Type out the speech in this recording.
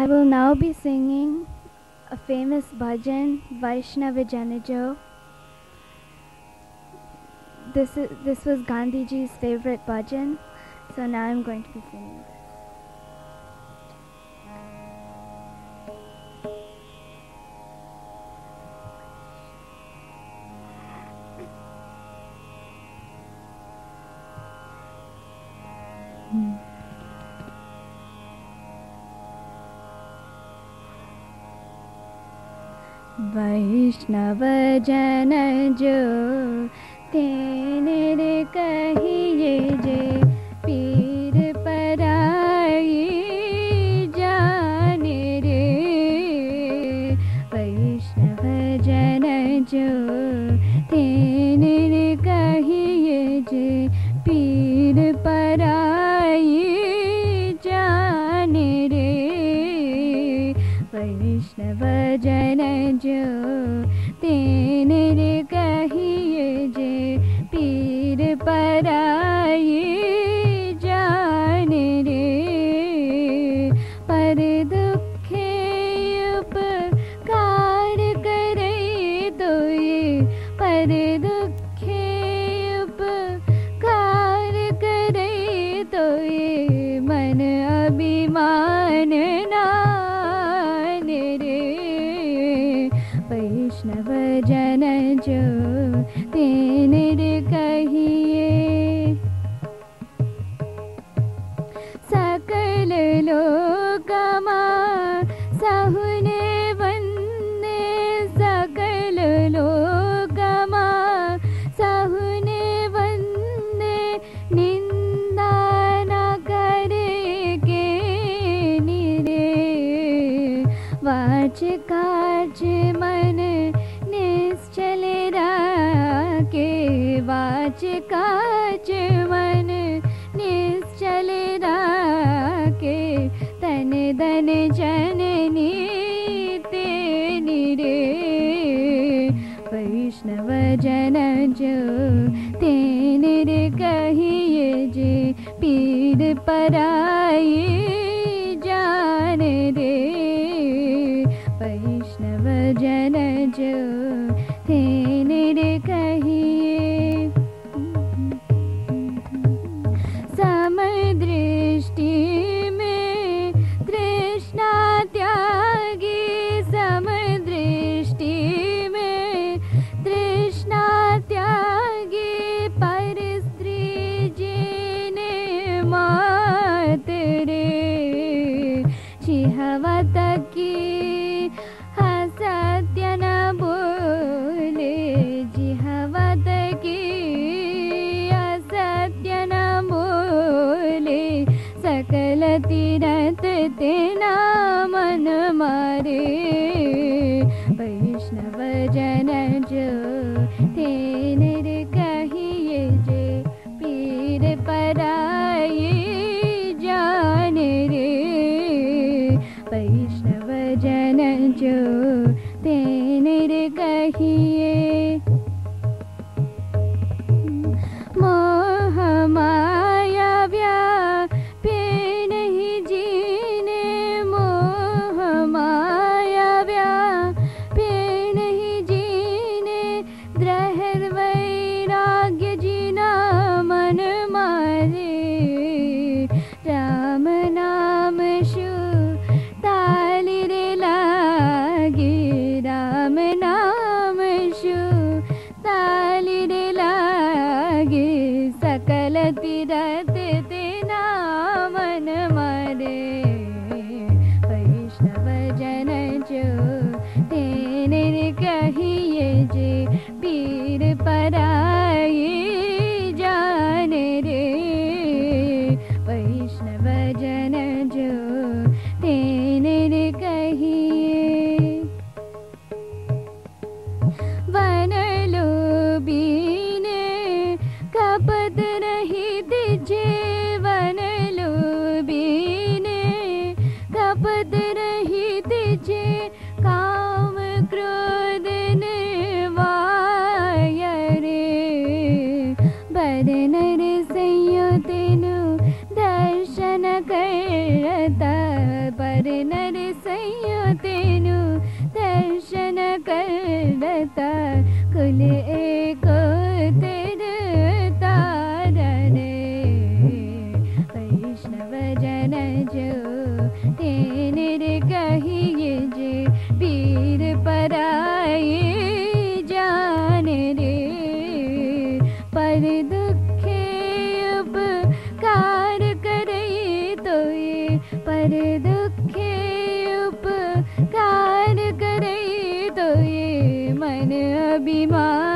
I will now be singing a famous bhajan, Vaishnava Janajo. This was Gandhiji's favorite bhajan, so now I'm going to be singing this. वैष्णव जन जो तेरे कहिए जे पीर पराई जाने रे। वैष्णव जन जो तेरे कहिए जे पीर पराई जाने रे। वैष्णव जन जो तेरे कहिए जे पीर पराई जाने रे। पर दुखे उपकार करे तो ये, पर दुखे उपकार करे तो ये मन अभिमान नाने रे। वैष्णव जन जो तेरे कहिए। सकल लोकमा सहुने वन्ने, सकल लोकमा सहुने वन्ने। निंदा न करे के निरे, वाच काच मन निश्चल राके। वाच काच मन निश्चल राके। तन धन जननी तेनी रे। वैष्णव जन जो तेरे कहिए जे पीर पराई जाने रे। वैष्णव जन जो तेरे कहिए। समदृष्टि में तृष्णा त्यागी, समदृष्टि में तृष्णा त्यागी। पर स्त्री जीने मात रे। छिहवत की असत्य न बोले, जिहवत की असत्य न बोले। सकल तीरथ तेना मन मारे। वैष्णव जन जो तेरे कहिए जे पीर पराई जाने रे। वैष्णव जन जो तेरे कहिए। मोह माया व्यापे नहीं जीने, मोह माया व्यापे नहीं जीने। द्रहर वैराग्य जीना मन मारे। राम नाम शु ताली रे लागी, राम नाम शु ताली रे लागी। सकल तीरथ तेना मन मारे। वैष्णव जन जो तेरे कहिए जे पीर पराई जाने रे। वैष्णव जन जो तेरे कहिए। वन लोभीने कपट रहित जे, वन लोभीने कपट रहित जे। काम क्रोध निर्वाय रे। बर नर सैयो तेनु दर्शन करता, बर नर दिल एक तिर तारण वैष्णव जन जो तेने कहिए जे पीर पराए जान रे पर दुखे उपकार करे तो ये पर दुखे उपकार करे तो ये मन अभिमान